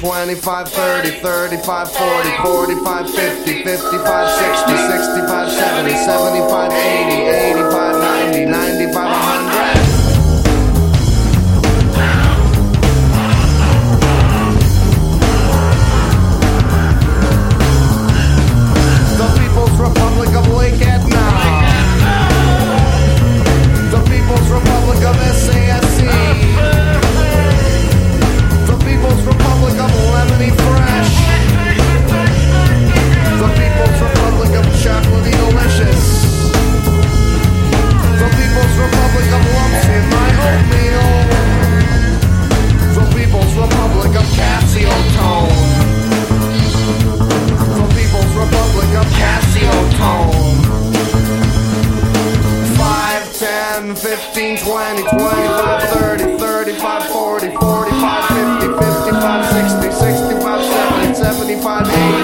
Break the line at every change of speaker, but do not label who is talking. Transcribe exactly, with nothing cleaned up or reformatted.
twenty-five, thirty, thirty-five, forty, forty-five, fifty, fifty-five, sixty, sixty-five, seventy, seventy-five, eighty, eighty-five, ninety, ninety-five, one hundred. The People's Republic of Lake Etna. The People's Republic of S A S C. The People's Republic of Lemony Fresh. The People's Republic of Chocolatey Delicious. The People's Republic of Lumps in My Oatmeal. The People's Republic of Casio Tone. The People's Republic of Casio Tone. five, ten, fifteen, twenty, twenty-five, thirty, thirty-five, forty, forty-five, fifty, fifty-five, sixty, sixty-five, seventy, seventy-five, eighty.